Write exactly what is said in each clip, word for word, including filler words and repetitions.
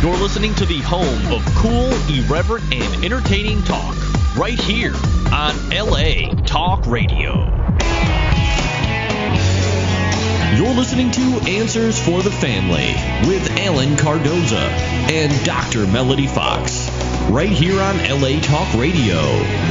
You're listening to the home of cool, irreverent, and entertaining talk, right here on L A Talk Radio. You're listening to Answers for the Family with Alan Cardoza and Doctor Melody Fox, right here on L A Talk Radio.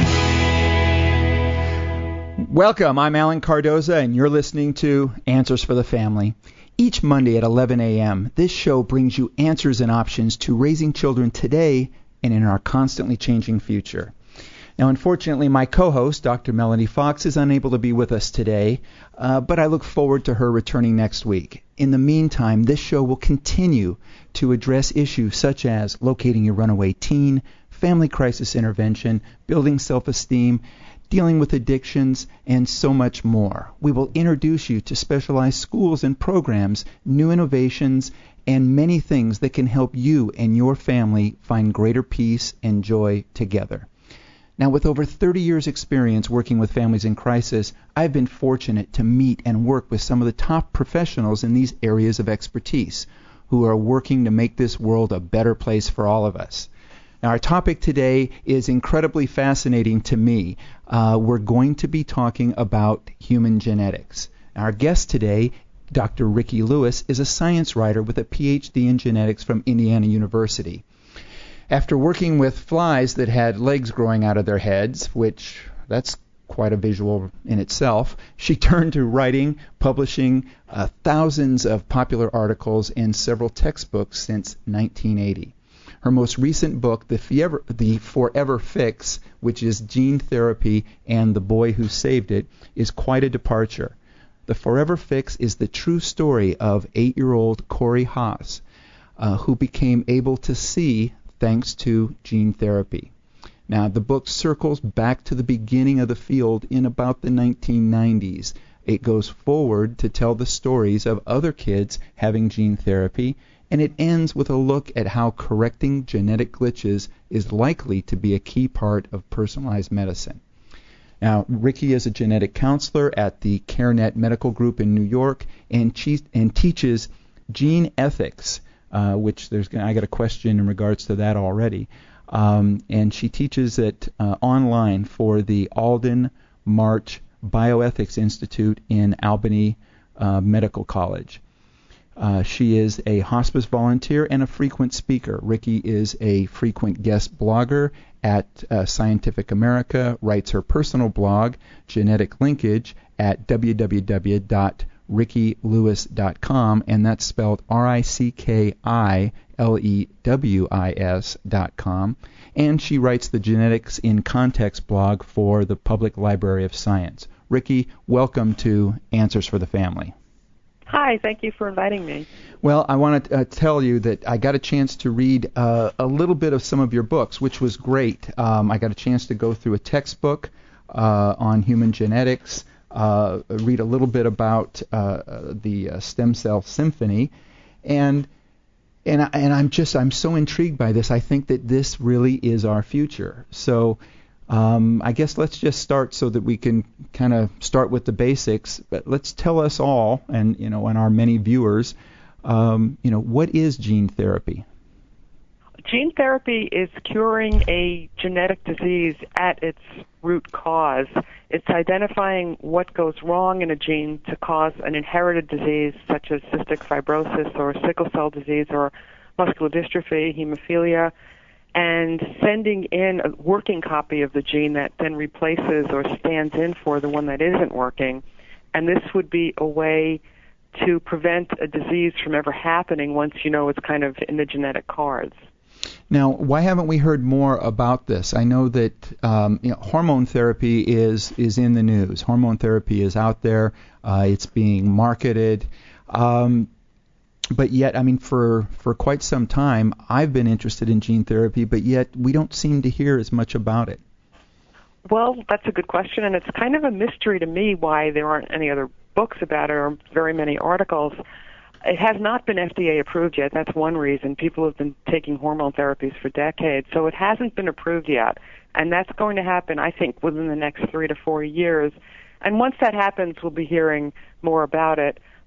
Welcome, I'm Alan Cardoza, and you're listening to Answers for the Family. Each Monday at eleven a.m., this show brings you answers and options to raising children today and in our constantly changing future. Now, unfortunately, my co-host, Doctor Melody Fox, is unable to be with us today, uh, but I look forward to her returning next week. In the meantime, this show will continue to address issues such as locating your runaway teen, family crisis intervention, building self-esteem, dealing with addictions, and so much more. We will introduce you to specialized schools and programs, new innovations, and many things that can help you and your family find greater peace and joy together. Now, with over thirty years experience working with families in crisis, I've been fortunate to meet and work with some of the top professionals in these areas of expertise who are working to make this world a better place for all of us. Now, our topic today is incredibly fascinating to me. Uh, we're going to be talking about human genetics. Our guest today, Doctor Ricky Lewis, is a science writer with a P H D in genetics from Indiana University. After working with flies that had legs growing out of their heads, which that's quite a visual in itself, she turned to writing, publishing uh, thousands of popular articles and several textbooks since nineteen eighty. Her most recent book, The Forever, the Forever Fix, which is Gene Therapy and the Boy Who Saved It, is quite a departure. The Forever Fix is the true story of eight-year-old Corey Haas, uh, who became able to see thanks to gene therapy. Now, the book circles back to the beginning of the field in about the nineteen nineties. It goes forward to tell the stories of other kids having gene therapy, and it ends with a look at how correcting genetic glitches is likely to be a key part of personalized medicine. Now, Ricky is a genetic counselor at the CareNet Medical Group in New York and, che- and teaches gene ethics, uh, which there's I got a question in regards to that already. Um, and she teaches it uh, online for the Alden March Bioethics Institute in Albany uh, Medical College. Uh, she is a hospice volunteer and a frequent speaker. Ricky is a frequent guest blogger at uh, Scientific America, writes her personal blog, Genetic Linkage, at w w w dot ricky lewis dot com, and that's spelled R I C K I L E W I S dot com. And she writes the Genetics in Context blog for the Public Library of Science. Ricky, welcome to Answers for the Family. Hi, thank you for inviting me. Well, I want to uh, tell you that I got a chance to read uh, a little bit of some of your books, which was great. Um, I got a chance to go through a textbook uh, on human genetics, uh, read a little bit about uh, the uh, stem cell symphony, and and I, and I'm just I'm so intrigued by this. I think that this really is our future. So. Um, I guess let's just start so that we can kind of start with the basics. But let's tell us all, and you know, and our many viewers, um, you know, what is gene therapy? Gene therapy is curing a genetic disease at its root cause. It's identifying what goes wrong in a gene to cause an inherited disease such as cystic fibrosis or sickle cell disease or muscular dystrophy, hemophilia, and sending in a working copy of the gene that then replaces or stands in for the one that isn't working. And this would be a way to prevent a disease from ever happening once you know it's kind of in the genetic cards. Now, why haven't we heard more about this? I know that um, you know, hormone therapy is, is in the news. Hormone therapy is out there. Uh, it's being marketed. Um, But yet, I mean, for, for quite some time, I've been interested in gene therapy, but yet we don't seem to hear as much about it. Well, that's a good question, and it's kind of a mystery to me why there aren't any other books about it or very many articles. It has not been F D A approved yet. That's one reason. People have been taking hormone therapies for decades, so it hasn't been approved yet. And that's going to happen, I think, within the next three to four years. And once that happens, we'll be hearing more about it.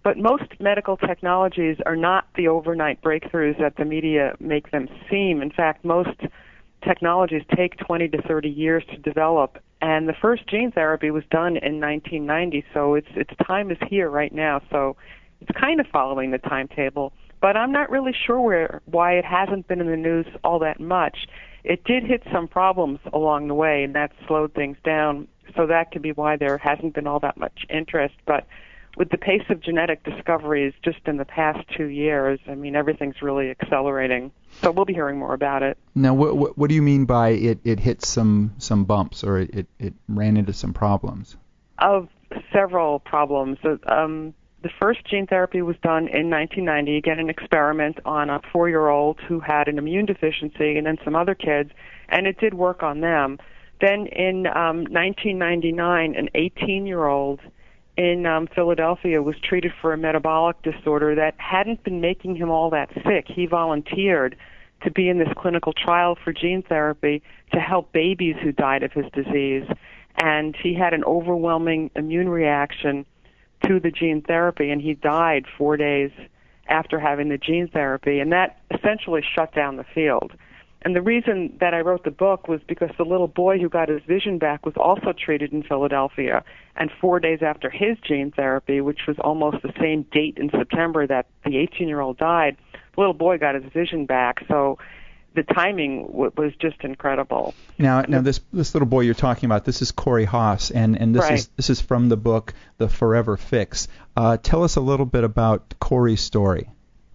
But most medical technologies are not the overnight breakthroughs that the media make them seem. In fact, most technologies take twenty to thirty years to develop, and the first gene therapy was done in nineteen ninety, so its its time is here right now. So it's kind of following the timetable, but I'm not really sure where why it hasn't been in the news all that much. It did hit some problems along the way, and that slowed things down, so that could be why there hasn't been all that much interest. But with the pace of genetic discoveries just in the past two years, I mean, everything's really accelerating. So we'll be hearing more about it. Now, what what, what do you mean by it, it hit some, some bumps, or it, it, it ran into some problems? Of several problems. Um, the first gene therapy was done in nineteen ninety, again, an experiment on a four-year-old who had an immune deficiency, and then some other kids, and it did work on them. Then in um, nineteen ninety-nine, an eighteen-year-old in um, Philadelphia was treated for a metabolic disorder that hadn't been making him all that sick. He volunteered to be in this clinical trial for gene therapy to help babies who died of his disease. And he had an overwhelming immune reaction to the gene therapy, and he died four days after having the gene therapy. And that essentially shut down the field. And the reason that I wrote the book was because the little boy who got his vision back was also treated in Philadelphia. And four days after his gene therapy, which was almost the same date in September that the eighteen-year-old died, the little boy got his vision back. So the timing w- was just incredible. Now, now this this little boy you're talking about, this is Corey Haas, and, and this Right. is this is from the book The Forever Fix. Uh, tell us a little bit about Corey's story.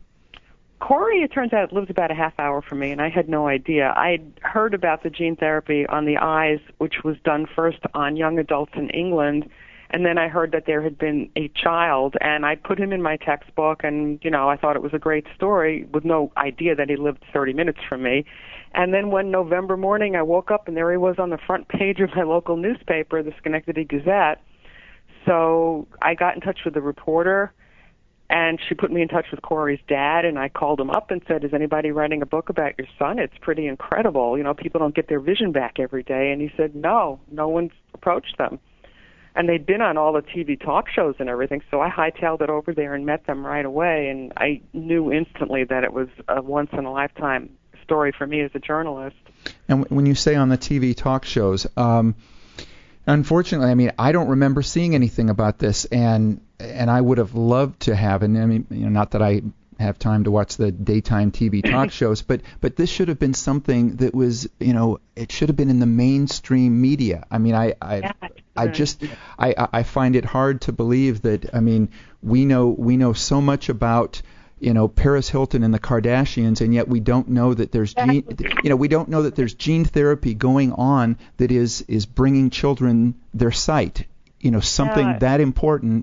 Corey, it turns out, lives about a half hour from me, and I had no idea. I'd heard about the gene therapy on the eyes, which was done first on young adults in England, and then I heard that there had been a child, and I put him in my textbook, and, you know, I thought it was a great story with no idea that he lived thirty minutes from me. And then one November morning, I woke up, and there he was on the front page of my local newspaper, the Schenectady Gazette. So I got in touch with the reporter, and she put me in touch with Corey's dad, and I called him up and said, is anybody writing a book about your son? It's pretty incredible. You know, people don't get their vision back every day. And he said, no, no one's approached them. And they'd been on all the T V talk shows and everything, so I hightailed it over there and met them right away, and I knew instantly that it was a once-in-a-lifetime story for me as a journalist. And when you say on the T V talk shows, um, unfortunately, I mean, I don't remember seeing anything about this, and and I would have loved to have, and I mean, you know, not that I have time to watch the daytime T V talk shows, but but this should have been something that was, you know, it should have been in the mainstream media. I mean, I I, Yeah, I just I I find it hard to believe that. I mean, we know we know so much about, you know, Paris Hilton and the Kardashians, and yet we don't know that there's gene, you know, we don't know that there's gene therapy going on that is is bringing children their sight. You know, something Yeah. that important.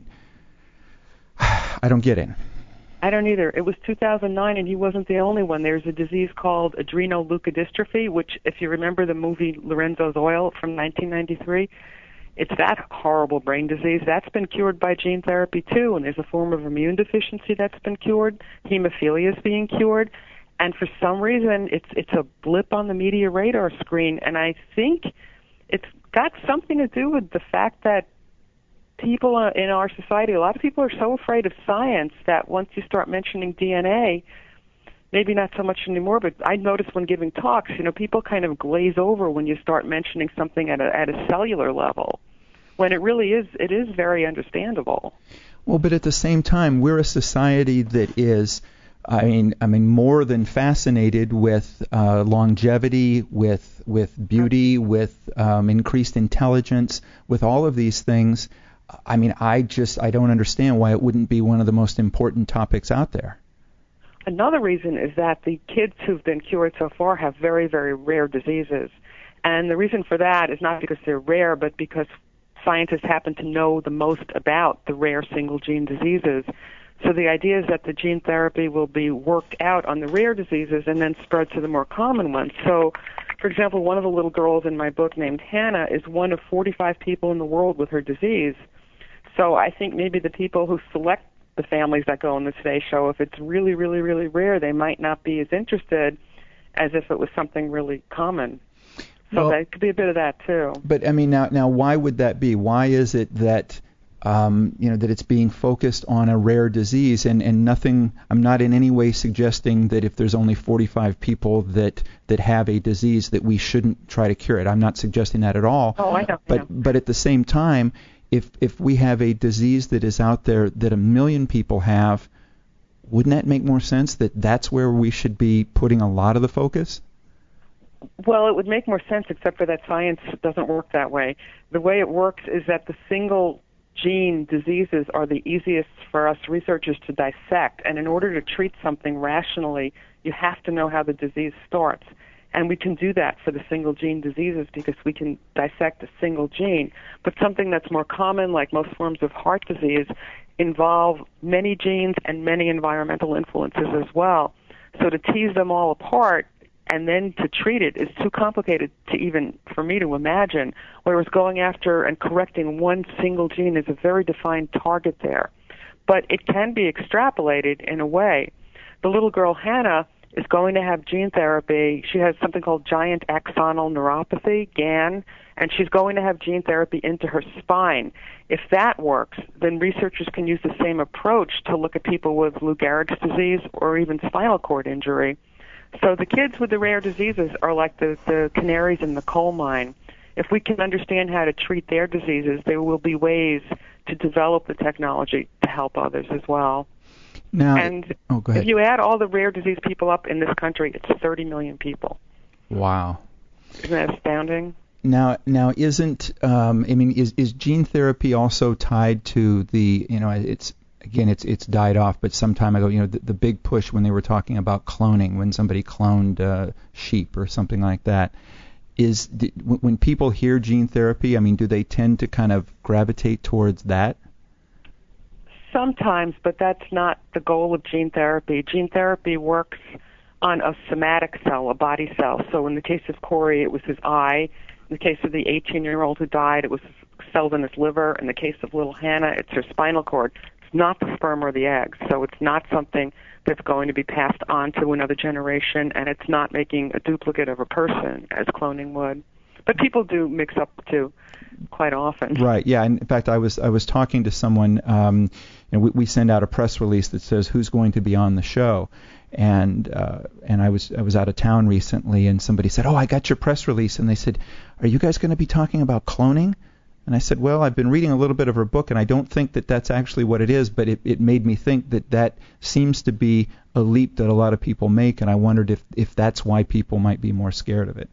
I don't get it. I don't either. It was two thousand nine, and he wasn't the only one. There's a disease called adrenoleukodystrophy, which, if you remember the movie Lorenzo's Oil from nineteen ninety-three, it's that horrible brain disease. That's been cured by gene therapy, too, and there's a form of immune deficiency that's been cured. Hemophilia is being cured, and for some reason, it's it's a blip on the media radar screen, and I think it's got something to do with the fact that people in our society, a lot of people are so afraid of science that once you start mentioning D N A, maybe not so much anymore, but I notice when giving talks, you know, people kind of glaze over when you start mentioning something at a, at a cellular level, when it really is, it is very understandable. Well, but at the same time, we're a society that is, I mean, I mean, more than fascinated with uh, longevity, with with beauty, with um, increased intelligence, with all of these things. I mean, I just I don't understand why it wouldn't be one of the most important topics out there. Another reason is that the kids who've been cured so far have very, very rare diseases. And the reason for that is not because they're rare, but because scientists happen to know the most about the rare single-gene diseases. So the idea is that the gene therapy will be worked out on the rare diseases and then spread to the more common ones. So, for example, one of the little girls in my book named Hannah is one of forty-five people in the world with her disease. So I think maybe the people who select the families that go on the Today Show, if it's really, really, really rare, they might not be as interested as if it was something really common. So well, that could be a bit of that too. But I mean, now, now, why would that be? Why is it that um, you know, that it's being focused on a rare disease, and, and nothing, I'm not in any way suggesting that if there's only forty-five people that, that have a disease that we shouldn't try to cure it. I'm not suggesting that at all. Oh, I know. But, yeah. but at the same time, if, if we have a disease that is out there that a million people have, wouldn't that make more sense that that's where we should be putting a lot of the focus? Well, it would make more sense, except for that science doesn't work that way. The way it works is that the single gene diseases are the easiest for us researchers to dissect, and in order to treat something rationally, you have to know how the disease starts. And we can do that for the single gene diseases because we can dissect a single gene. But something that's more common, like most forms of heart disease, involve many genes and many environmental influences as well. So to tease them all apart and then to treat it is too complicated to even for me to imagine, whereas going after and correcting one single gene is a very defined target there. But it can be extrapolated in a way. The little girl, Hannah, is going to have gene therapy. She has something called giant axonal neuropathy, G A N, and she's going to have gene therapy into her spine. If that works, then researchers can use the same approach to look at people with Lou Gehrig's disease or even spinal cord injury. So the kids with the rare diseases are like the, the canaries in the coal mine. If we can understand how to treat their diseases, there will be ways to develop the technology to help others as well. Now, and oh, go ahead. If you add all the rare disease people up in this country, it's thirty million people. Wow. Isn't that astounding? Now, now, isn't um, I mean, is is gene therapy also tied to the, you know, it's again, it's it's died off, but some time ago, you know, the, the big push when they were talking about cloning, when somebody cloned uh, sheep or something like that, is when people hear gene therapy, I mean, do they tend to kind of gravitate towards that? Sometimes, but that's not the goal of gene therapy. Gene therapy works on a somatic cell, a body cell. So in the case of Corey, it was his eye. In the case of the eighteen-year-old who died, it was cells in his liver. In the case of little Hannah, it's her spinal cord. It's not the sperm or the eggs. So it's not something that's going to be passed on to another generation, and it's not making a duplicate of a person, as cloning would. But people do mix up the two quite often. Right. Yeah. In fact, I was I was talking to someone. Um, and we, we send out a press release that says who's going to be on the show, and uh, and I was I was out of town recently, and somebody said, "Oh, I got your press release," and they said, "Are you guys going to be talking about cloning?" And I said, "Well, I've been reading a little bit of her book, and I don't think that that's actually what it is, but it, it made me think that that seems to be a leap that a lot of people make, and I wondered if if that's why people might be more scared of it."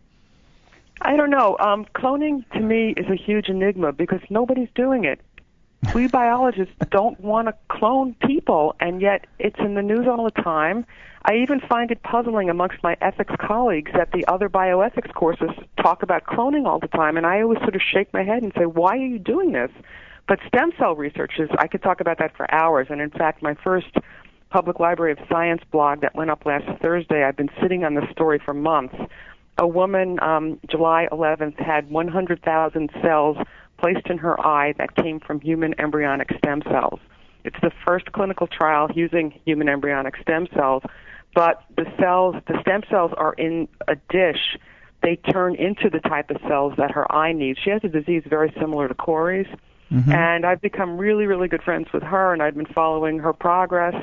I don't know. Um, cloning, to me, is a huge enigma because nobody's doing it. We biologists don't want to clone people, and yet it's in the news all the time. I even find it puzzling amongst my ethics colleagues that the other bioethics courses talk about cloning all the time, and I always sort of shake my head and say, why are you doing this? But stem cell research is, I could talk about that for hours, and in fact, my first Public Library of Science blog that went up last Thursday, I've been sitting on this story for months. A woman, um, July eleventh, had one hundred thousand cells placed in her eye that came from human embryonic stem cells. It's the first clinical trial using human embryonic stem cells, but the cells, the stem cells are in a dish. They turn into the type of cells that her eye needs. She has a disease very similar to Corey's, mm-hmm. and I've become really, really good friends with her, and I've been following her progress.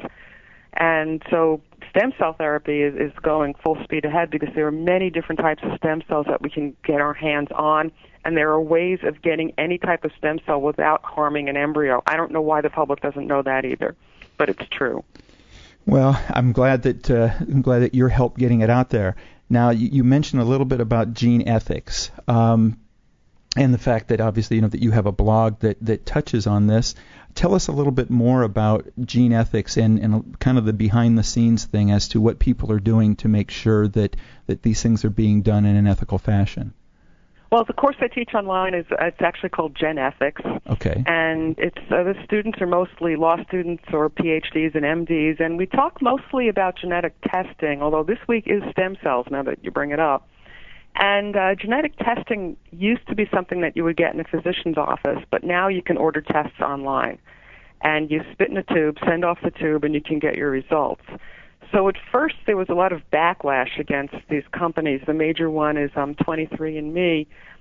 And so stem cell therapy is, is going full speed ahead because there are many different types of stem cells that we can get our hands on, and there are ways of getting any type of stem cell without harming an embryo. I don't know why the public doesn't know that either, but it's true. Well, I'm glad that uh, I'm glad that you're helped getting it out there. Now, you, you mentioned a little bit about gene ethics, um, and the fact that obviously you know that you have a blog that, that touches on this. Tell us a little bit more about gene ethics and, and kind of the behind-the-scenes thing as to what people are doing to make sure that, that these things are being done in an ethical fashion. Well, the course I teach online is it's actually called Gen Ethics. Okay. And it's uh, the students are mostly law students or P H Ds and M Ds, and we talk mostly about genetic testing, although this week is stem cells, now that you bring it up. And uh, genetic testing used to be something that you would get in a physician's office, but now you can order tests online. And you spit in a tube, send off the tube, and you can get your results. So at first there was a lot of backlash against these companies. The major one is um, twenty-three and me.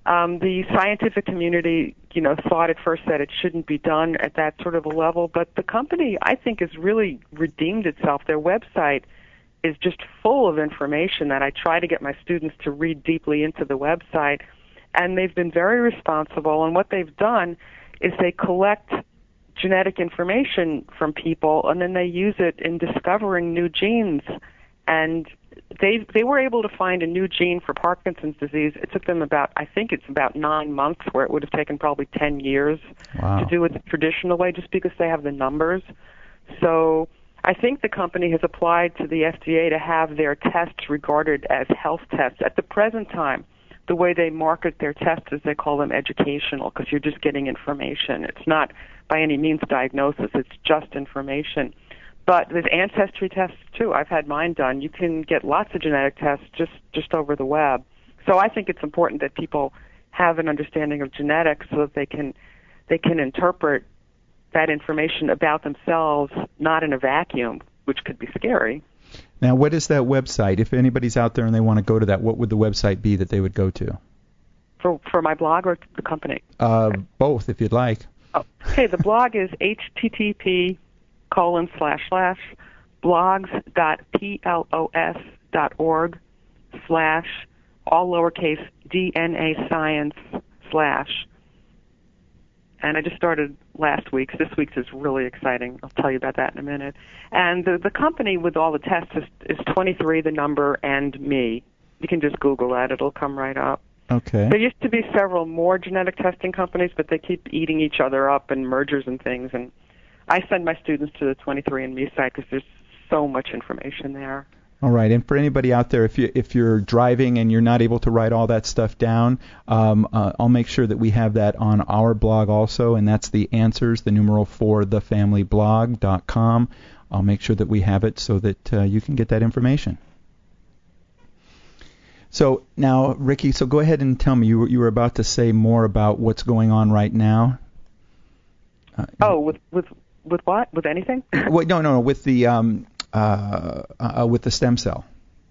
Um, the scientific community, you know, thought at first that it shouldn't be done at that sort of a level, but the company, I think, has really redeemed itself. Their website is just full of information that I try to get my students to read deeply into the website, and they've been very responsible. And what they've done is they collect genetic information from people, and then they use it in discovering new genes. And they they were able to find a new gene for Parkinson's disease. It took them about, I think it's about nine months, where it would have taken probably ten years wow. to do it the traditional way, just because they have the numbers. So I think the company has applied to the F D A to have their tests regarded as health tests. At the present time, the way they market their tests is they call them educational, because you're just getting information. It's not by any means diagnosis. It's just information. But there's ancestry tests, too. I've had mine done. You can get lots of genetic tests just, just over the web. So I think it's important that people have an understanding of genetics so that they can they can interpret that information about themselves, not in a vacuum, which could be scary. Now, what is that website? If anybody's out there and they want to go to that, what would the website be that they would go to? For for my blog or the company? Uh, both, if you'd like. Oh, okay, the blog is H T T P colon slash slash blogs dot plos dot org slash all lowercase D N A science slash. And I just started last week's. This week's is really exciting. I'll tell you about that in a minute. And the the company with all the tests is, is twenty-three, the number, and me. You can just Google that. It'll come right up. Okay. There used to be several more genetic testing companies, but they keep eating each other up and mergers and things. And I send my students to the twenty-three and me site because there's so much information there. All right, and for anybody out there, if you if you're driving and you're not able to write all that stuff down, um, uh, I'll make sure that we have that on our blog also, and that's the answers, the numeral for the family blog dot com. I'll make sure that we have it so that uh, you can get that information. So now, Ricky, so go ahead and tell me, you were, you were about to say more about what's going on right now. Uh, oh, with with with what? With anything? Wait, no, no, no, with the um, uh, uh, with the stem cell.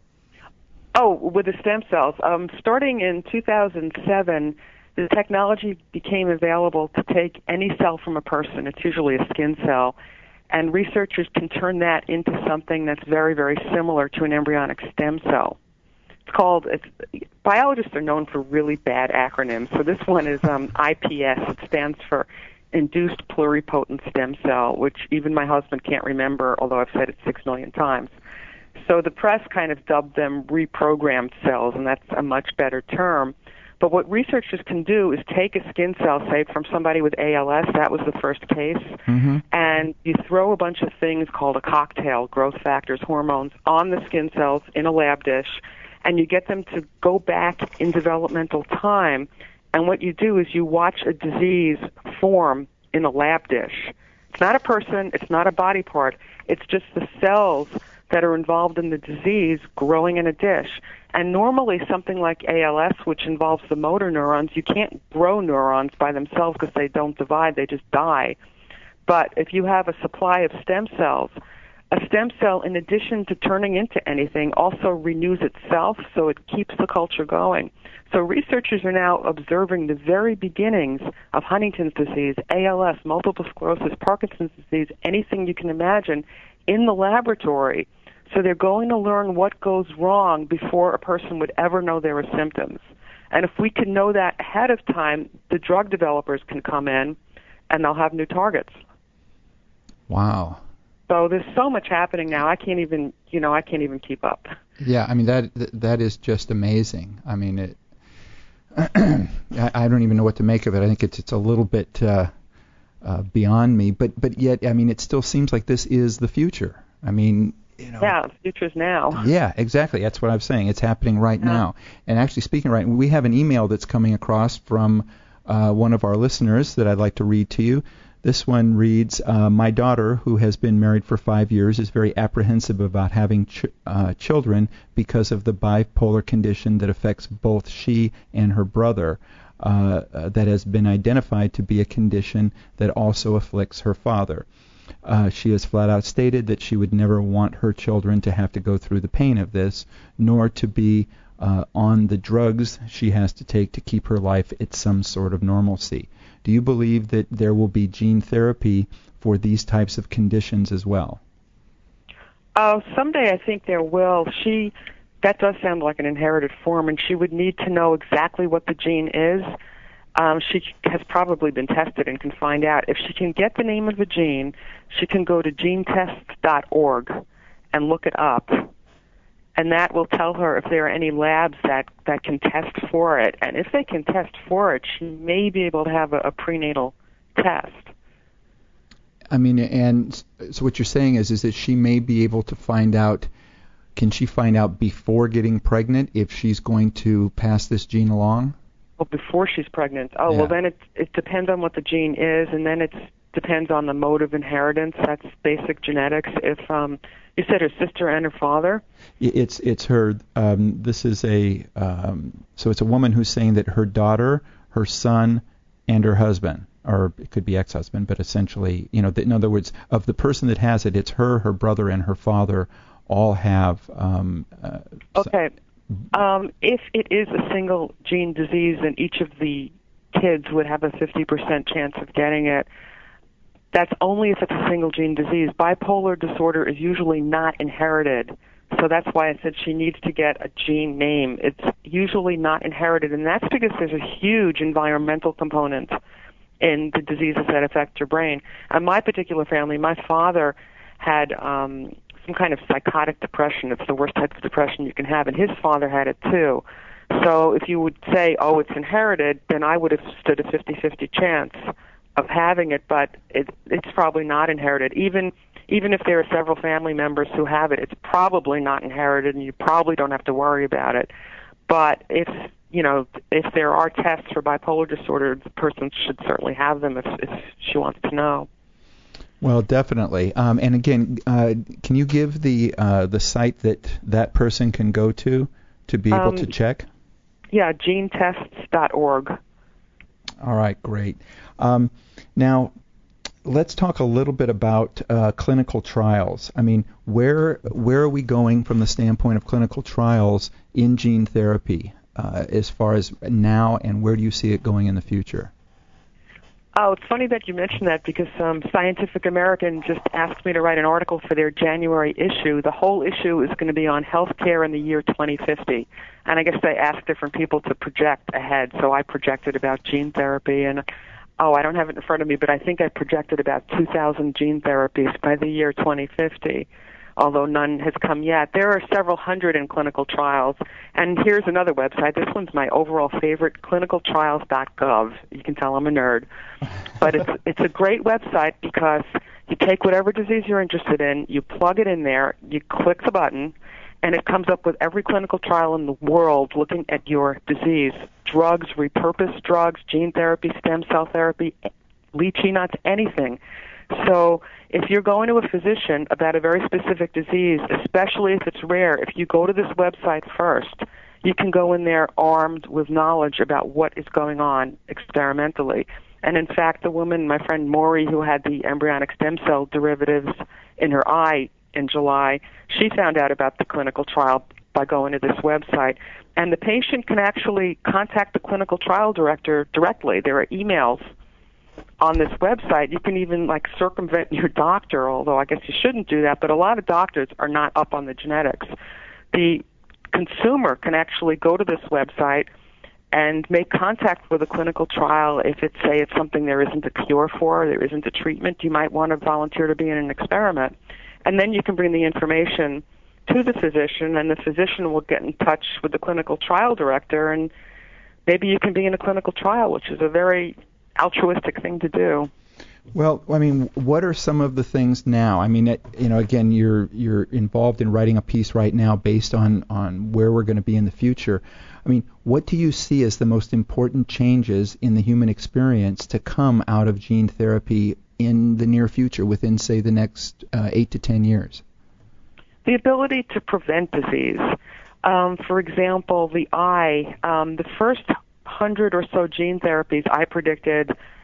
Oh, with the stem cells. Um, starting in two thousand seven, the technology became available to take any cell from a person. It's usually a skin cell, and researchers can turn that into something that's very, very similar to an embryonic stem cell. It's called, it's, biologists are known for really bad acronyms, so this one is um, I P S. It stands for Induced Pluripotent Stem Cell, which even my husband can't remember, although I've said it six million times. So the press kind of dubbed them reprogrammed cells, and that's a much better term. But what researchers can do is take a skin cell, say from somebody with A L S, that was the first case, mm-hmm. and you throw a bunch of things called a cocktail, growth factors, hormones, on the skin cells in a lab dish, and you get them to go back in developmental time. And what you do is you watch a disease form in a lab dish. It's not a person, it's not a body part, it's just the cells that are involved in the disease growing in a dish. And normally something like A L S, which involves the motor neurons, you can't grow neurons by themselves because they don't divide, they just die. But if you have a supply of stem cells, a stem cell, in addition to turning into anything, also renews itself, so it keeps the culture going. So researchers are now observing the very beginnings of Huntington's disease, A L S, multiple sclerosis, Parkinson's disease, anything you can imagine, in the laboratory. So they're going to learn what goes wrong before a person would ever know there were symptoms. And if we can know that ahead of time, the drug developers can come in and they'll have new targets. Wow. So there's so much happening now. I can't even, you know, I can't even keep up. Yeah, I mean that that is just amazing. I mean it. I don't even know what to make of it. I think it's it's a little bit uh, uh, beyond me, but but yet I mean it still seems like this is the future. I mean. You know, yeah, the future's now. Yeah, exactly. That's what I'm saying. It's happening right yeah. now. And actually, speaking right, we have an email that's coming across from uh, one of our listeners that I'd like to read to you. This one reads, uh, my daughter, who has been married for five years, is very apprehensive about having ch- uh, children because of the bipolar condition that affects both she and her brother. Uh, uh, that has been identified to be a condition that also afflicts her father. Uh, she has flat out stated that she would never want her children to have to go through the pain of this, nor to be uh, on the drugs she has to take to keep her life at some sort of normalcy. Do you believe that there will be gene therapy for these types of conditions as well? Uh, someday I think there will. She, that does sound like an inherited form, and she would need to know exactly what the gene is. Um, she has probably been tested and can find out. If she can get the name of the gene, she can go to gene test dot org and look it up. And that will tell her if there are any labs that, that can test for it. And if they can test for it, she may be able to have a, a prenatal test. I mean, and so what you're saying is, is that she may be able to find out, can she find out before getting pregnant if she's going to pass this gene along? Well, before she's pregnant. Oh, yeah. Well, then it, it depends on what the gene is, and then it depends on the mode of inheritance. That's basic genetics. If um, you said her sister and her father? It's it's her. Um, this is a um, so it's a woman who's saying that her daughter, her son, and her husband, or it could be ex-husband, but essentially, you know, in other words, of the person that has it, it's her, her brother, and her father all have. Um, uh, okay. Um, if it is a single gene disease, then each of the kids would have a fifty percent chance of getting it. That's only if it's a single gene disease. Bipolar disorder is usually not inherited. So that's why I said she needs to get a gene name. It's usually not inherited, and that's because there's a huge environmental component in the diseases that affect your brain. In my particular family, my father had um, some kind of psychotic depression. It's the worst type of depression you can have, and his father had it too. So if you would say, oh, it's inherited, then I would have stood a fifty-fifty chance of having it, but it, it's probably not inherited. Even even if there are several family members who have it, it's probably not inherited, and you probably don't have to worry about it. But if you know, if there are tests for bipolar disorder, the person should certainly have them if, if she wants to know. Well, definitely. Um, and again, uh, can you give the uh, the site that that person can go to to be able um, to check? Yeah, gene tests dot org. All right, great. Um, now, let's talk a little bit about uh, clinical trials. I mean, where where are we going from the standpoint of clinical trials in gene therapy uh, as far as now, and where do you see it going in the future? Oh, it's funny that you mentioned that because um, Scientific American just asked me to write an article for their January issue. The whole issue is going to be on healthcare in the year twenty fifty. And I guess they asked different people to project ahead. So I projected about gene therapy. And, oh, I don't have it in front of me, but I think I projected about two thousand gene therapies by the year twenty fifty, although none has come yet. There are several hundred in clinical trials. And here's another website. This one's my overall favorite, clinical trials dot gov. You can tell I'm a nerd. But it's it's a great website because you take whatever disease you're interested in, you plug it in there, you click the button, and it comes up with every clinical trial in the world looking at your disease. Drugs, repurposed drugs, gene therapy, stem cell therapy, lychee nuts, anything. So if you're going to a physician about a very specific disease, especially if it's rare, if you go to this website first, you can go in there armed with knowledge about what is going on experimentally. And in fact, the woman, my friend Maury, who had the embryonic stem cell derivatives in her eye in July, she found out about the clinical trial by going to this website. And the patient can actually contact the clinical trial director directly. There are emails on this website. You can even like circumvent your doctor, although I guess you shouldn't do that, but a lot of doctors are not up on the genetics. The consumer can actually go to this website and make contact with a clinical trial. If it's, say, it's something there isn't a cure for, there isn't a treatment, you might want to volunteer to be in an experiment. And then you can bring the information to the physician, and the physician will get in touch with the clinical trial director, and maybe you can be in a clinical trial, which is a very altruistic thing to do. Well, I mean, what are some of the things now? I mean, it, you know, again, you're you're involved in writing a piece right now based on, on where we're going to be in the future. I mean, what do you see as the most important changes in the human experience to come out of gene therapy in the near future, within, say, the next uh, eight to ten years? The ability to prevent disease. Um, for example, the eye, um, the first hundred or so gene therapies I predicted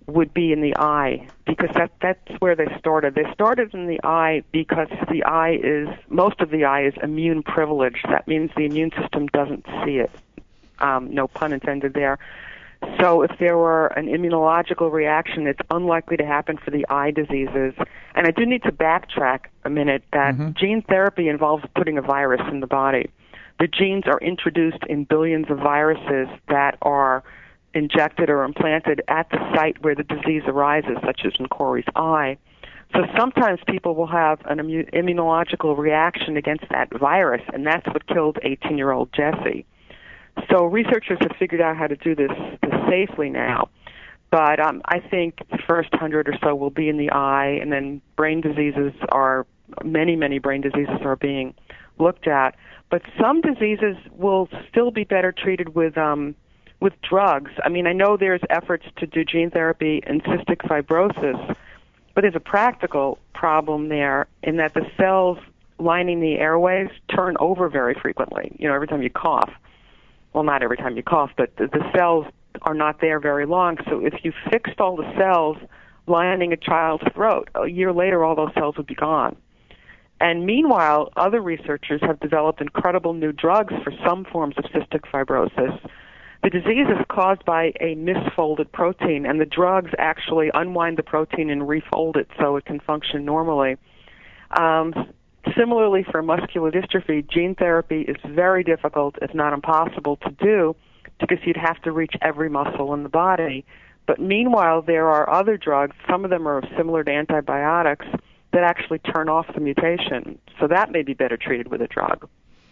would be in the eye, because that that's where they started. They started in the eye because the eye is, most of the eye is immune privileged. That means the immune system doesn't see it. Um, no pun intended there. So if there were an immunological reaction, it's unlikely to happen for the eye diseases. And I do need to backtrack a minute that mm-hmm. gene therapy involves putting a virus in the body. The genes are introduced in billions of viruses that are injected or implanted at the site where the disease arises, such as in Corey's eye. So sometimes people will have an immu- immunological reaction against that virus, and that's what killed eighteen-year-old Jesse. So researchers have figured out how to do this, this safely now. But um, I think the first hundred or so will be in the eye, and then brain diseases are, many, many brain diseases are being looked at. But some diseases will still be better treated with um, with drugs. I mean, I know there's efforts to do gene therapy in cystic fibrosis, but there's a practical problem there in that the cells lining the airways turn over very frequently, you know, every time you cough. Well, not every time you cough, but the, the cells are not there very long. So if you fixed all the cells lining a child's throat, a year later all those cells would be gone. And meanwhile, other researchers have developed incredible new drugs for some forms of cystic fibrosis. The disease is caused by a misfolded protein, and the drugs actually unwind the protein and refold it so it can function normally. Um, similarly, for muscular dystrophy, gene therapy is very difficult, if not impossible, to do because you'd have to reach every muscle in the body. But meanwhile, there are other drugs, some of them are similar to antibiotics, that actually turn off the mutation. So that may be better treated with a drug.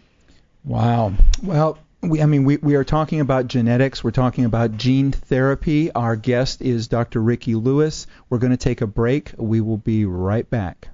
Wow. Well, we, I mean, we, we are talking about genetics. We're talking about gene therapy. Our guest is Doctor Ricky Lewis. We're going to take a break. We will be right back.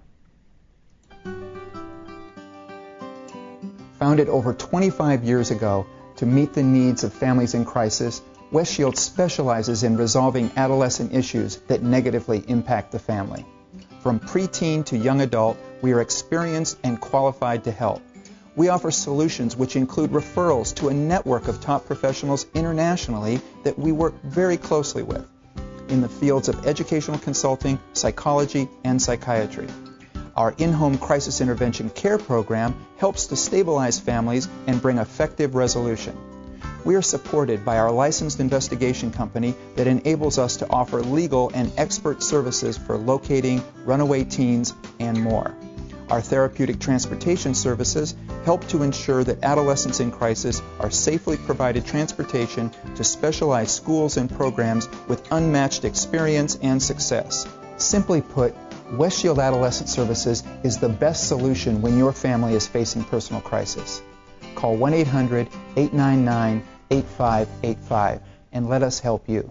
Founded over twenty-five years ago to meet the needs of families in crisis, West Shield specializes in resolving adolescent issues that negatively impact the family. From preteen to young adult, we are experienced and qualified to help. We offer solutions which include referrals to a network of top professionals internationally that we work very closely with in the fields of educational consulting, psychology, and psychiatry. Our in-home crisis intervention care program helps to stabilize families and bring effective resolution. We are supported by our licensed investigation company that enables us to offer legal and expert services for locating runaway teens and more. Our therapeutic transportation services help to ensure that adolescents in crisis are safely provided transportation to specialized schools and programs with unmatched experience and success. Simply put, West Shield Adolescent Services is the best solution when your family is facing personal crisis. Call one eight hundred, eight nine nine, eight five eight five and let us help you.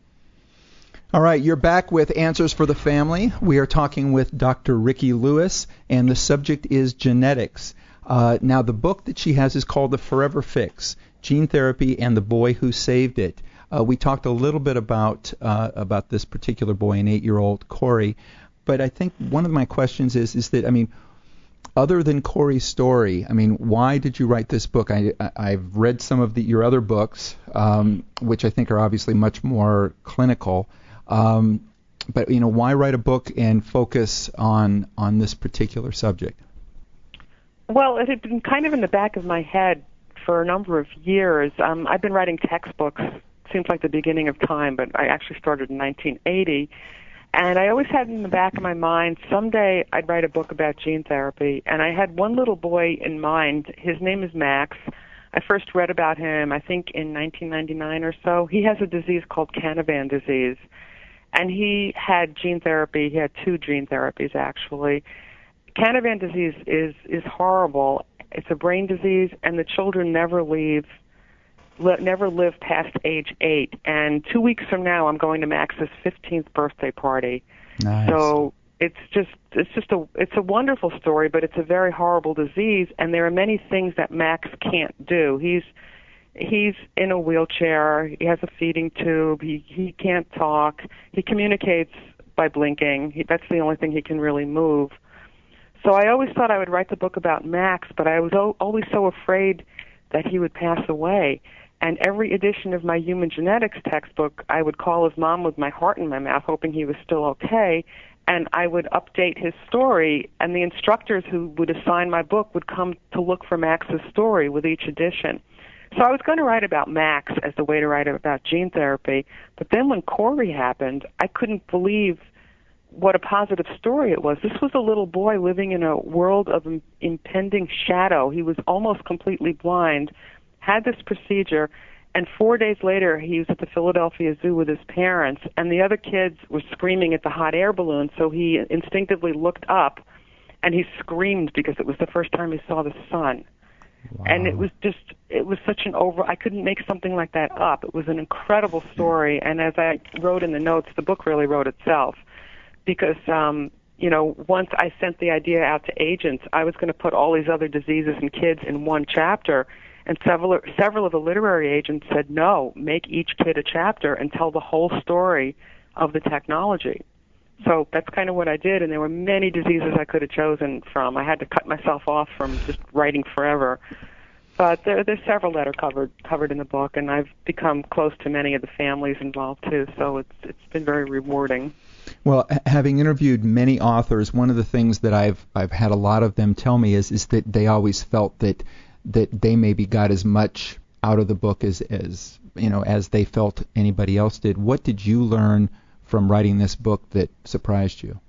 All right, you're back with Answers for the Family. We are talking with Doctor Ricky Lewis, and the subject is genetics. Uh, now, the book that she has is called The Forever Fix, Gene Therapy and the Boy Who Saved It. Uh, we talked a little bit about uh, about this particular boy, an eight-year-old Corey, but I think one of my questions is, is that, I mean, other than Corey's story, I mean, why did you write this book? I, I, I've read some of the, your other books, um, which I think are obviously much more clinical. Um, but, you know, why write a book and focus on, on this particular subject? Well, it had been kind of in the back of my head for a number of years. Um, I've been writing textbooks, seems like the beginning of time, but I actually started in nineteen eighty. And I always had in the back of my mind, someday I'd write a book about gene therapy. And I had one little boy in mind. His name is Max. I first read about him, I think, in nineteen ninety-nine or so. He has a disease called Canavan disease. And he had gene therapy. He had two gene therapies, actually. Canavan disease is, is horrible. It's a brain disease, and the children never leave, li- never live past age eight. And two weeks from now, I'm going to Max's fifteenth birthday party. Nice. So it's just it's just a it's a wonderful story, but it's a very horrible disease, and there are many things that Max can't do. He's He's in a wheelchair. He has a feeding tube. He he can't talk. He communicates by blinking. He, that's the only thing he can really move. So I always thought I would write the book about Max, but I was o- always so afraid that he would pass away. And every edition of my human genetics textbook, I would call his mom with my heart in my mouth, hoping he was still okay, and I would update his story, and the instructors who would assign my book would come to look for Max's story with each edition. So I was going to write about Max as the way to write about gene therapy, but then when Corey happened, I couldn't believe what a positive story it was. This was a little boy living in a world of im- impending shadow. He was almost completely blind, had this procedure, and four days later he was at the Philadelphia Zoo with his parents, and the other kids were screaming at the hot air balloon, so he instinctively looked up, and he screamed because it was the first time he saw the sun. Wow. And it was just, it was such an over, I couldn't make something like that up. It was an incredible story, and as I wrote in the notes, the book really wrote itself. Because, um, you know, once I sent the idea out to agents, I was going to put all these other diseases in kids in one chapter, and several, several of the literary agents said, no, make each kid a chapter and tell the whole story of the technology. So that's kind of what I did, and there were many diseases I could have chosen from. I had to cut myself off from just writing forever. But there, there's several that are covered covered in the book, and I've become close to many of the families involved, too, so it's it's been very rewarding. Well, having interviewed many authors, one of the things that I've I've had a lot of them tell me is is that they always felt that that they maybe got as much out of the book as, as you know as they felt anybody else did. What did you learn from writing this book that surprised you?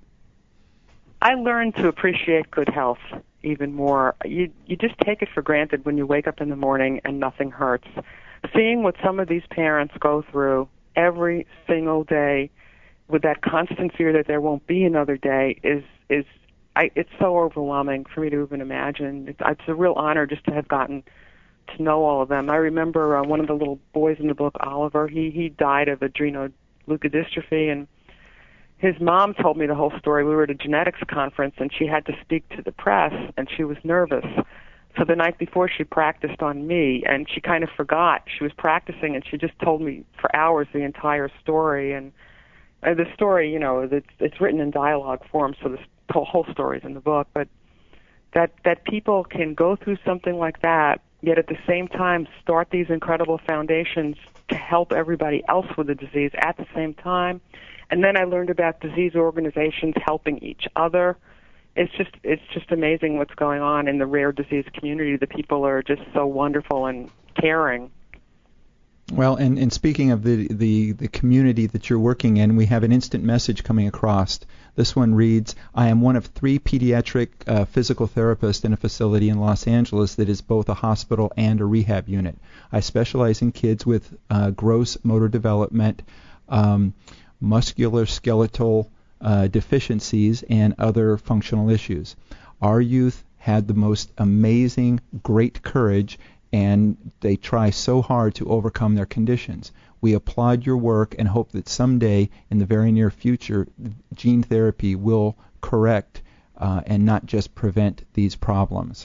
I learned to appreciate good health even more. You you just take it for granted when you wake up in the morning and nothing hurts. Seeing what some of these parents go through every single day with that constant fear that there won't be another day is is I, it's so overwhelming for me to even imagine. It's, it's a real honor just to have gotten to know all of them. I remember uh, one of the little boys in the book, Oliver. He he died of adrenoleukodystrophy, and his mom told me the whole story. We were at a genetics conference, and she had to speak to the press, and she was nervous. So the night before, she practiced on me, and she kind of forgot. She was practicing, and she just told me for hours the entire story. And uh, the story, you know, it's, it's written in dialogue form, so the whole story is in the book. But that that people can go through something like that, yet at the same time start these incredible foundations to help everybody else with the disease at the same time. And then I learned about disease organizations helping each other. It's just it's just amazing what's going on in the rare disease community. The people are just so wonderful and caring. Well, and, and speaking of the, the, the community that you're working in, we have an instant message coming across. This one reads, I am one of three pediatric uh, physical therapists in a facility in Los Angeles that is both a hospital and a rehab unit. I specialize in kids with uh, gross motor development, um, musculoskeletal uh, deficiencies, and other functional issues. Our youth had the most amazing, great courage, and they try so hard to overcome their conditions. We applaud your work and hope that someday in the very near future, gene therapy will correct uh, and not just prevent these problems.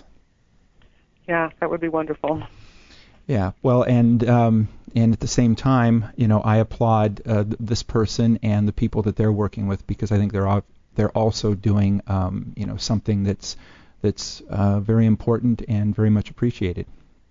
Yeah, that would be wonderful. Yeah, well, and um, and at the same time, you know, I applaud uh, this person and the people that they're working with, because I think they're all, they're also doing um, you know something that's that's uh, very important and very much appreciated.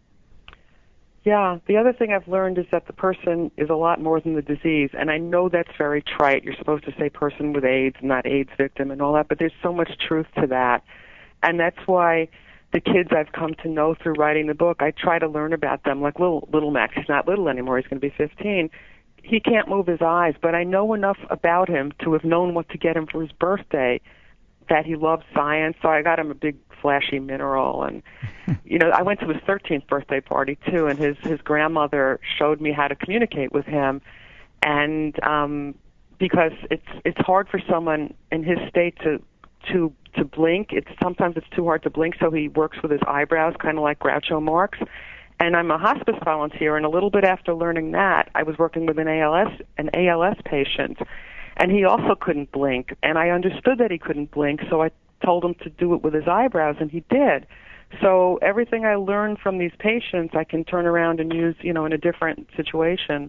Yeah, the other thing I've learned is that the person is a lot more than the disease, and I know that's very trite. You're supposed to say person with AIDS, not AIDS victim and all that, but there's so much truth to that. And that's why the kids I've come to know through writing the book, I try to learn about them. Like little little Max, he's not little anymore, he's going to be fifteen. He can't move his eyes, but I know enough about him to have known what to get him for his birthday, that he loves science, so I got him a big flashy mineral. And you know, I went to his thirteenth birthday party too, and his his grandmother showed me how to communicate with him. And um because it's it's hard for someone in his state to to to blink. It's sometimes it's too hard to blink, so he works with his eyebrows, kind of like Groucho Marx. And I'm a hospice volunteer, and a little bit after learning that, I was working with an A L S an A L S patient, and he also couldn't blink. And I understood that he couldn't blink, so I told him to do it with his eyebrows, and he did. So everything I learned from these patients, I can turn around and use, you know, in a different situation.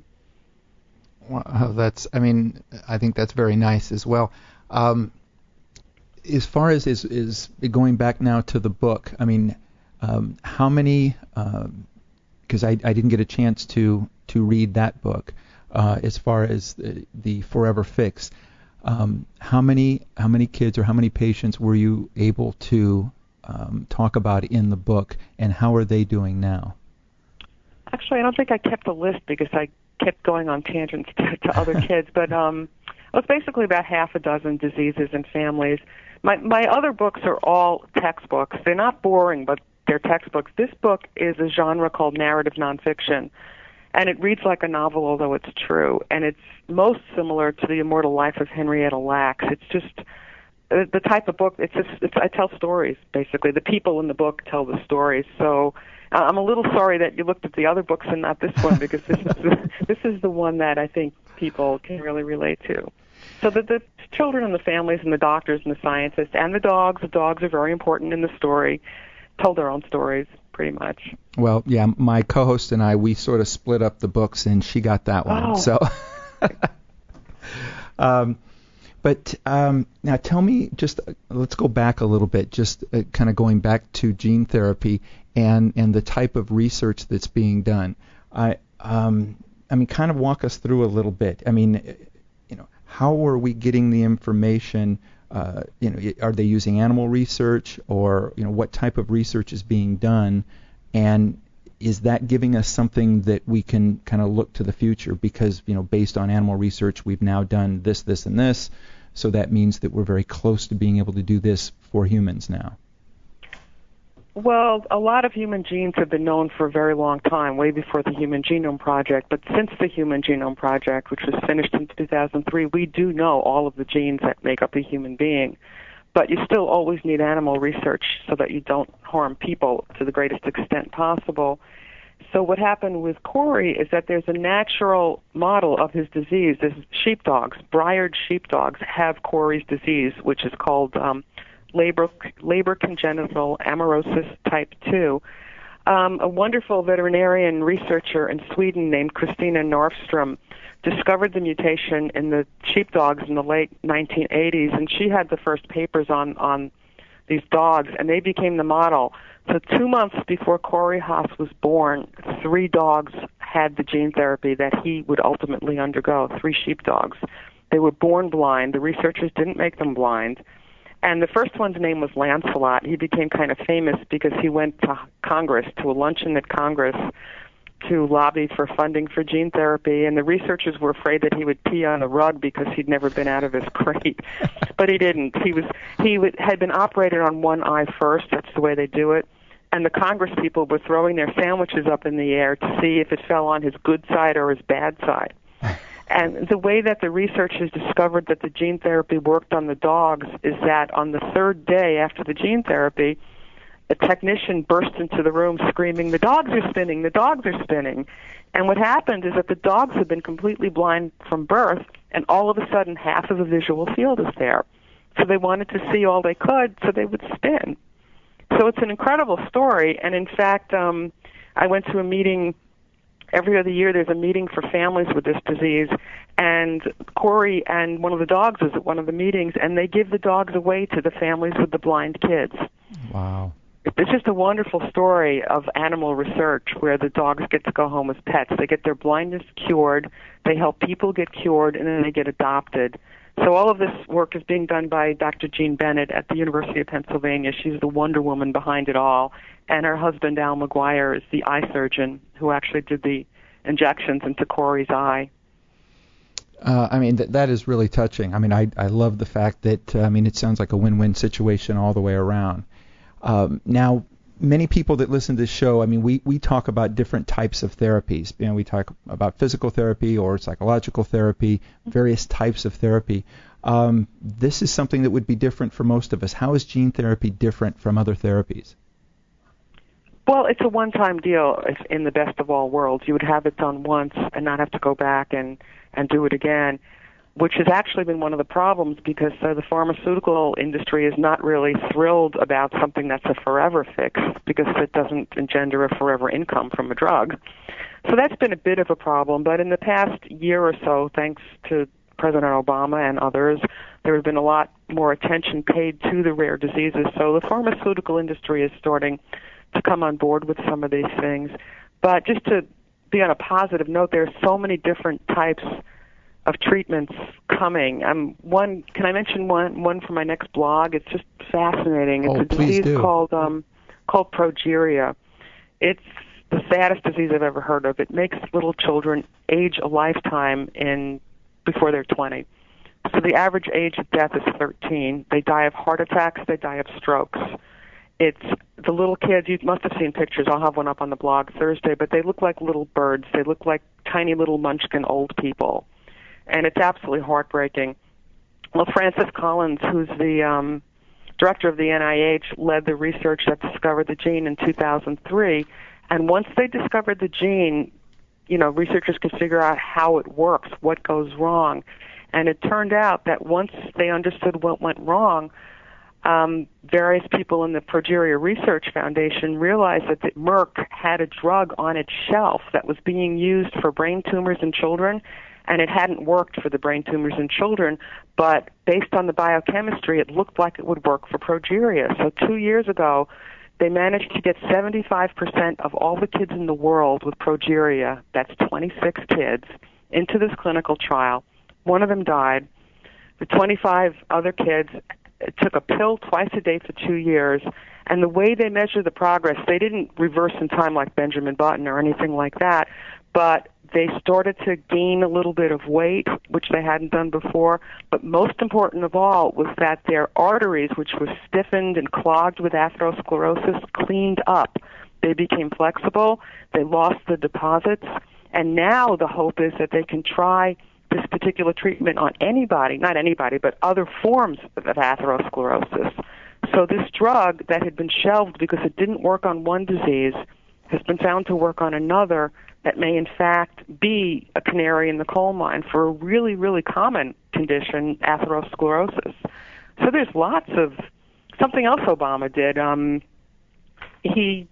Well, that's, I mean, I think that's very nice as well. Um, as far as is, is going back now to the book, I mean, um, how many, uh, because I, I didn't get a chance to to read that book. Uh, as far as the, the Forever Fix, um, how many how many kids or how many patients were you able to um, talk about in the book, and how are they doing now? Actually, I don't think I kept a list because I kept going on tangents to, to other kids, but um, it was basically about half a dozen diseases and families. My my other books are all textbooks. They're not boring, but they're textbooks. This book is a genre called narrative nonfiction, and it reads like a novel, although it's true, and it's most similar to The Immortal Life of Henrietta Lacks. It's just uh, the type of book. It's just it's, I tell stories, basically. The people in the book tell the stories. So uh, I'm a little sorry that you looked at the other books and not this one, because this is the, this is the one that I think people can really relate to. So the, the children and the families and the doctors and the scientists and the dogs, the dogs are very important in the story, told their own stories, pretty much. Well, yeah, my co-host and I, we sort of split up the books, and she got that one. Oh. So, um, but um, now tell me, just uh, let's go back a little bit, just uh, kind of going back to gene therapy and, and the type of research that's being done. I, um, I mean, kind of walk us through a little bit. I mean, you know, how are we getting the information? Uh, you know, are they using animal research, or you know, what type of research is being done, and is that giving us something that we can kind of look to the future? Because you know, based on animal research, we've now done this, this, and this, so that means that we're very close to being able to do this for humans now. Well, a lot of human genes have been known for a very long time, way before the Human Genome Project. But since the Human Genome Project, which was finished in two thousand three, we do know all of the genes that make up a human being. But you still always need animal research so that you don't harm people to the greatest extent possible. So what happened with Corey is that there's a natural model of his disease. There's sheepdogs, Briard sheepdogs, have Corey's disease, which is called um, labor labor congenital amaurosis type two. Um, a wonderful veterinarian researcher in Sweden named Christina Norfstrom discovered the mutation in the sheepdogs in the late nineteen eighties, and she had the first papers on, on these dogs, and they became the model. So two months before Corey Haas was born, three dogs had the gene therapy that he would ultimately undergo, three sheepdogs. They were born blind. The researchers didn't make them blind. And the first one's name was Lancelot. He became kind of famous because he went to Congress, to a luncheon at Congress, to lobby for funding for gene therapy, and the researchers were afraid that he would pee on the rug because he'd never been out of his crate. But he didn't. He was he would, had been operated on one eye first. That's the way they do it. And the Congress people were throwing their sandwiches up in the air to see if it fell on his good side or his bad side. And the way that the researchers discovered that the gene therapy worked on the dogs is that on the third day after the gene therapy, a technician burst into the room screaming, "The dogs are spinning, the dogs are spinning." And what happened is that the dogs had been completely blind from birth, and all of a sudden half of the visual field is there. So they wanted to see all they could, so they would spin. So it's an incredible story, and in fact, um, I went to a meeting. Every other year there's a meeting for families with this disease, and Corey and one of the dogs was at one of the meetings, and they give the dogs away to the families with the blind kids. Wow. It's just a wonderful story of animal research where the dogs get to go home as pets. They get their blindness cured, they help people get cured, and then they get adopted. So all of this work is being done by Doctor Jean Bennett at the University of Pennsylvania. She's the Wonder Woman behind it all. And her husband, Al McGuire, is the eye surgeon who actually did the injections into Corey's eye. Uh, I mean, th- that is really touching. I mean, I, I love the fact that, uh, I mean, it sounds like a win-win situation all the way around. Um, now, many people that listen to this show, I mean, we, we talk about different types of therapies. You know, we talk about physical therapy or psychological therapy, various types of therapy. Um, this is something that would be different for most of us. How is gene therapy different from other therapies? Well, it's a one-time deal in the best of all worlds. You would have it done once and not have to go back and, and do it again, which has actually been one of the problems because uh, the pharmaceutical industry is not really thrilled about something that's a forever fix because it doesn't engender a forever income from a drug. So that's been a bit of a problem, but in the past year or so, thanks to President Obama and others, there has been a lot more attention paid to the rare diseases. So the pharmaceutical industry is starting to come on board with some of these things. But just to be on a positive note, there are so many different types of treatments coming. Um, one, can I mention one one for my next blog? It's just fascinating. It's oh, a disease do. called um, called progeria. It's the saddest disease I've ever heard of. It makes little children age a lifetime in before they're twenty. So the average age of death is thirteen. They die of heart attacks. They die of strokes. It's the little kids. You must have seen pictures. I'll have one up on the blog Thursday. But they look like little birds. They look like tiny little munchkin old people. And it's absolutely heartbreaking. Well, Francis Collins, who's the um, director of the N I H, led the research that discovered the gene in two thousand three. And once they discovered the gene, you know, researchers could figure out how it works, what goes wrong. And it turned out that once they understood what went wrong, um, various people in the Progeria Research Foundation realized that the Merck had a drug on its shelf that was being used for brain tumors in children, and it hadn't worked for the brain tumors in children, but based on the biochemistry, it looked like it would work for progeria. So two years ago, they managed to get seventy-five percent of all the kids in the world with progeria, that's twenty-six kids, into this clinical trial. One of them died. The twenty-five other kids took a pill twice a day for two years, and the way they measure the progress, they didn't reverse in time like Benjamin Button or anything like that, but they started to gain a little bit of weight, which they hadn't done before. But most important of all was that their arteries, which were stiffened and clogged with atherosclerosis, cleaned up. They became flexible. They lost the deposits. And now the hope is that they can try this particular treatment on anybody, not anybody, but other forms of atherosclerosis. So this drug that had been shelved because it didn't work on one disease has been found to work on another that may in fact be a canary in the coal mine for a really, really common condition, atherosclerosis. So there's lots of, something else Obama did. Um, he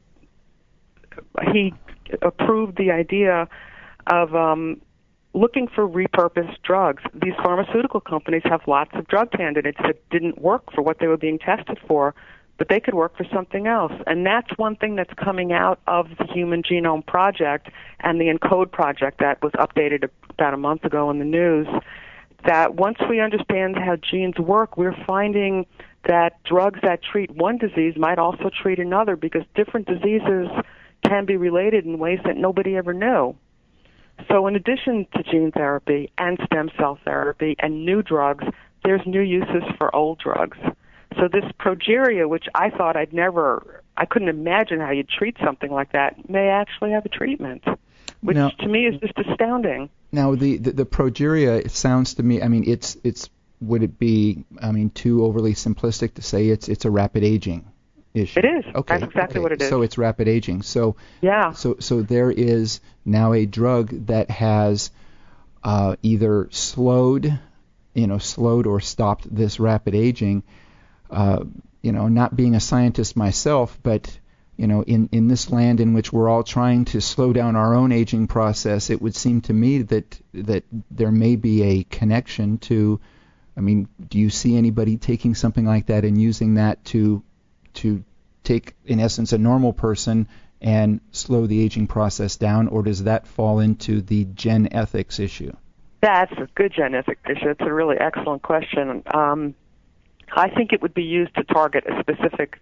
he approved the idea of um, looking for repurposed drugs. These pharmaceutical companies have lots of drug candidates that didn't work for what they were being tested for, but they could work for something else. And that's one thing that's coming out of the Human Genome Project and the ENCODE project that was updated about a month ago in the news, that once we understand how genes work, we're finding that drugs that treat one disease might also treat another, because different diseases can be related in ways that nobody ever knew. So in addition to gene therapy and stem cell therapy and new drugs, there's new uses for old drugs. So this progeria, which I thought I'd never, I couldn't imagine how you'd treat something like that, may actually have a treatment, which now, to me is just astounding. Now, the, the, the progeria, it sounds to me, I mean, it's, it's, would it be, I mean, too overly simplistic to say it's, it's a rapid aging issue? It is. Okay. That's exactly okay. what it is. So it's rapid aging. So, yeah. So, so there is now a drug that has uh, either slowed, you know, slowed or stopped this rapid aging. Uh, you know, not being a scientist myself, but, you know, in, in this land in which we're all trying to slow down our own aging process, it would seem to me that that there may be a connection to, I mean, do you see anybody taking something like that and using that to to take, in essence, a normal person and slow the aging process down, or does that fall into the gen ethics issue? That's a good gen ethics issue. It's a really excellent question. Um, I think it would be used to target a specific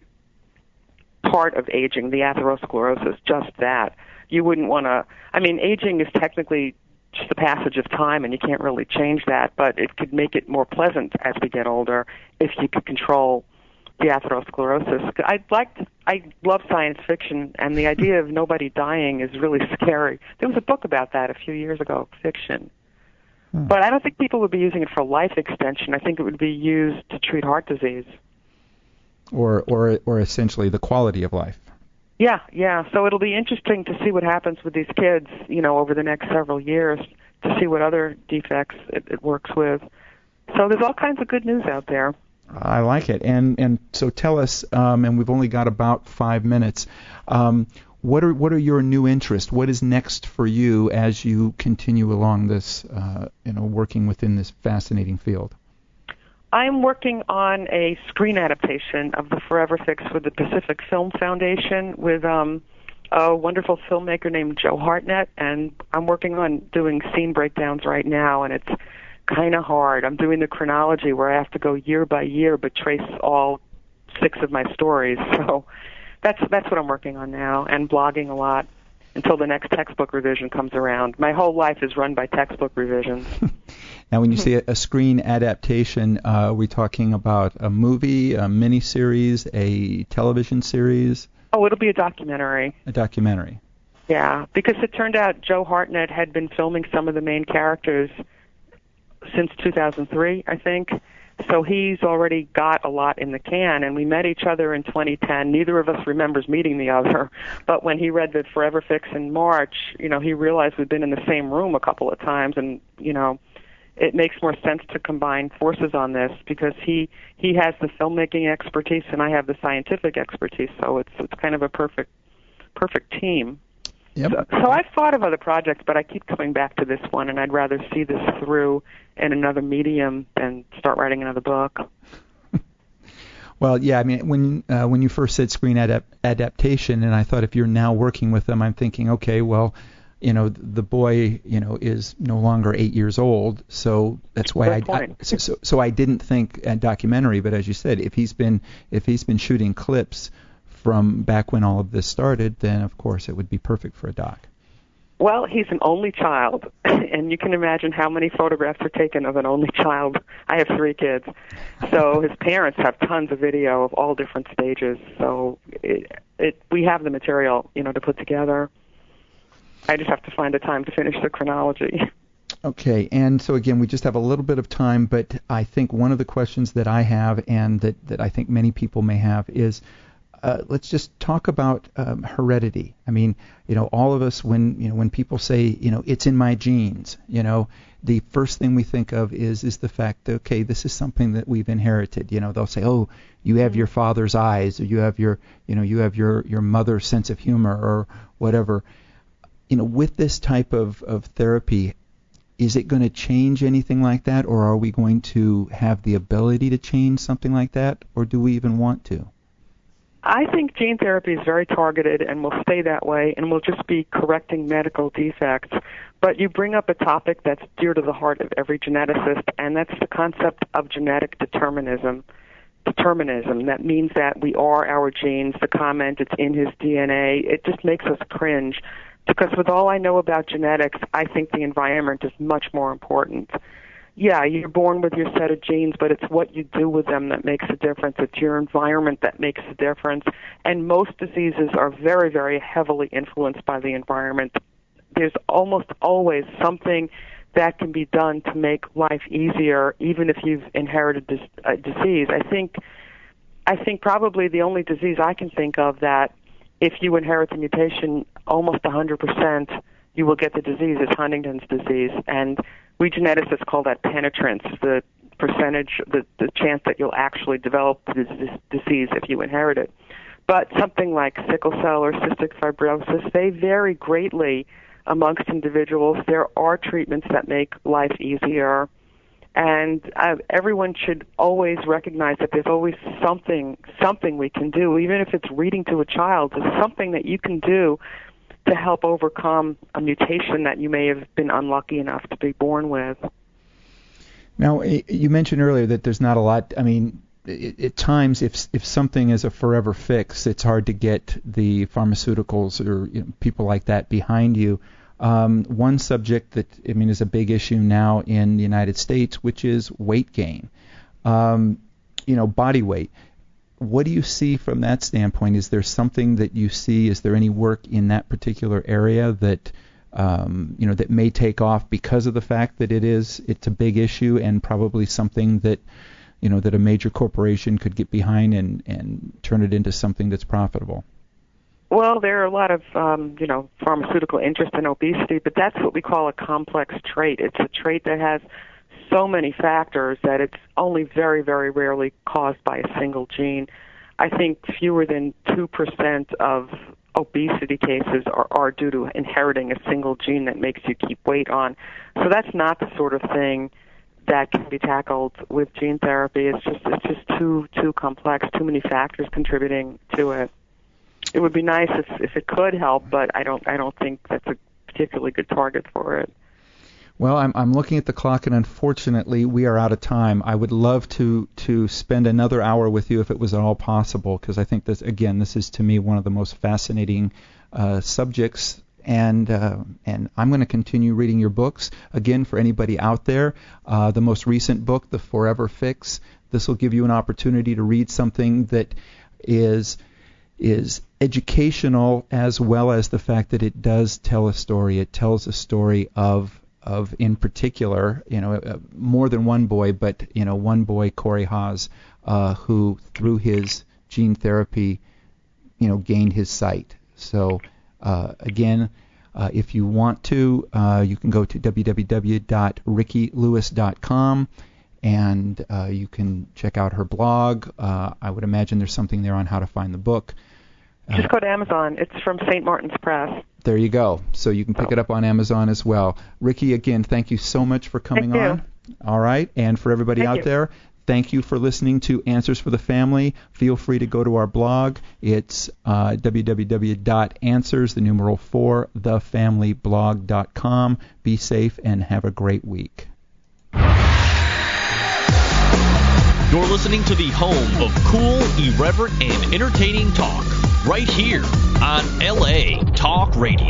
part of aging, the atherosclerosis, just that. You wouldn't want to, I mean, aging is technically just the passage of time, and you can't really change that, but it could make it more pleasant as we get older if you could control the atherosclerosis. I'd like to, I love science fiction, and the idea of nobody dying is really scary. There was a book about that a few years ago, fiction. Hmm. But I don't think people would be using it for life extension. I think it would be used to treat heart disease. Or, or, or essentially the quality of life. Yeah, yeah. So it'll be interesting to see what happens with these kids, you know, over the next several years, to see what other defects it, it works with. So there's all kinds of good news out there. I like it. And and so tell us, um, and we've only got about five minutes, um, what are what are your new interests? What is next for you as you continue along this, uh, you know, working within this fascinating field? I'm working on a screen adaptation of The Forever Fix with the Pacific Film Foundation with um, a wonderful filmmaker named Joe Hartnett, and I'm working on doing scene breakdowns right now, and it's kind of hard. I'm doing the chronology where I have to go year by year but trace all six of my stories. So that's that's what I'm working on now, and blogging a lot until the next textbook revision comes around. My whole life is run by textbook revisions. Now, when you say a screen adaptation, uh, are we talking about a movie, a miniseries, a television series? Oh, it'll be a documentary. A documentary. Yeah, because it turned out Joe Hartnett had been filming some of the main characters since two thousand three, I think. So he's already got a lot in the can, and we met each other in twenty ten. Neither of us remembers meeting the other, but when he read the Forever Fix in March, you know, he realized we'd been in the same room a couple of times, and, you know, it makes more sense to combine forces on this because he he has the filmmaking expertise and I have the scientific expertise, so it's it's kind of a perfect perfect team. Yep. So, so I've thought of other projects, but I keep coming back to this one, and I'd rather see this through in another medium than start writing another book. Well, yeah, I mean, when uh, when you first said screen adap- adaptation, and I thought if you're now working with them, I'm thinking, okay, well, you know, the boy, you know, is no longer eight years old, so that's why I, I so, so so I didn't think a documentary, but as you said, if he's been if he's been shooting clips from back when all of this started, then of course it would be perfect for a doc. Well, he's an only child, and you can imagine how many photographs are taken of an only child. I have three kids, so his parents have tons of video of all different stages. So it, it, we have the material, you know, to put together. I just have to find the time to finish the chronology. Okay, and so again, we just have a little bit of time, but I think one of the questions that I have, and that, that I think many people may have, is Uh, let's just talk about um, heredity. I mean, you know, all of us, when you know, when people say, you know, it's in my genes, you know, the first thing we think of is is the fact that, okay, this is something that we've inherited. You know, they'll say, oh, you have your father's eyes, or you have your, you know, you have your your mother's sense of humor, or whatever. You know, with this type of of therapy, is it going to change anything like that, or are we going to have the ability to change something like that, or do we even want to? I think gene therapy is very targeted and will stay that way and will just be correcting medical defects. But you bring up a topic that's dear to the heart of every geneticist, and that's the concept of genetic determinism. Determinism, that means that we are our genes. The comment, it's in his D N A, it just makes us cringe. Because with all I know about genetics, I think the environment is much more important. Yeah, you're born with your set of genes, but it's what you do with them that makes a difference. It's your environment that makes a difference. And most diseases are very, very heavily influenced by the environment. There's almost always something that can be done to make life easier, even if you've inherited this uh, disease. I think, I think probably the only disease I can think of that if you inherit the mutation, almost one hundred percent you will get the disease is Huntington's disease. And we geneticists call that penetrance, the percentage, the, the chance that you'll actually develop this, this disease if you inherit it. But something like sickle cell or cystic fibrosis, they vary greatly amongst individuals. There are treatments that make life easier. And uh, everyone should always recognize that there's always something, something we can do, even if it's reading to a child. There's something that you can do to help overcome a mutation that you may have been unlucky enough to be born with. Now, you mentioned earlier that there's not a lot. I mean, at times, if if something is a forever fix, it's hard to get the pharmaceuticals or you know, people like that behind you. Um, one subject that I mean is a big issue now in the United States, which is weight gain. Um, you know, body weight. What do you see from that standpoint? Is there something that you see? Is there any work in that particular area that um, you know that may take off because of the fact that it is it's a big issue and probably something that you know that a major corporation could get behind and, and turn it into something that's profitable? Well, there are a lot of um, you know pharmaceutical interest in obesity, but that's what we call a complex trait. It's a trait that has so many factors that it's only very, very rarely caused by a single gene. I think fewer than two percent of obesity cases are, are due to inheriting a single gene that makes you keep weight on. So that's not the sort of thing that can be tackled with gene therapy. It's just it's just too too complex, too many factors contributing to it. it would be nice if if it could help, but I don't I don't think that's a particularly good target for it. Well, I'm I'm looking at the clock, and unfortunately, we are out of time. I would love to to spend another hour with you if it was at all possible, because I think this, again, this is to me one of the most fascinating uh, subjects. And uh, and I'm going to continue reading your books. Again, for anybody out there, uh, the most recent book, The Forever Fix. This will give you an opportunity to read something that is is educational, as well as the fact that it does tell a story. It tells a story of of in particular, you know, uh, more than one boy, but you know, one boy, Corey Haas, uh, who through his gene therapy, you know, gained his sight. So uh, again, uh, if you want to, uh, you can go to w w w dot ricky lewis dot com and uh, you can check out her blog. Uh, I would imagine there's something there on how to find the book. Just go to Amazon. It's from Saint Martin's Press. There you go. So you can pick it up on Amazon as well. Ricky, again, thank you so much for coming thank on. You. All right. And for everybody thank out you. there, thank you for listening to Answers for the Family. Feel free to go to our blog. It's uh, w w w dot answers, the numeral four, the family blog dot com. Be safe and have a great week. You're listening to the home of cool, irreverent, and entertaining talk right here on L A Talk Radio.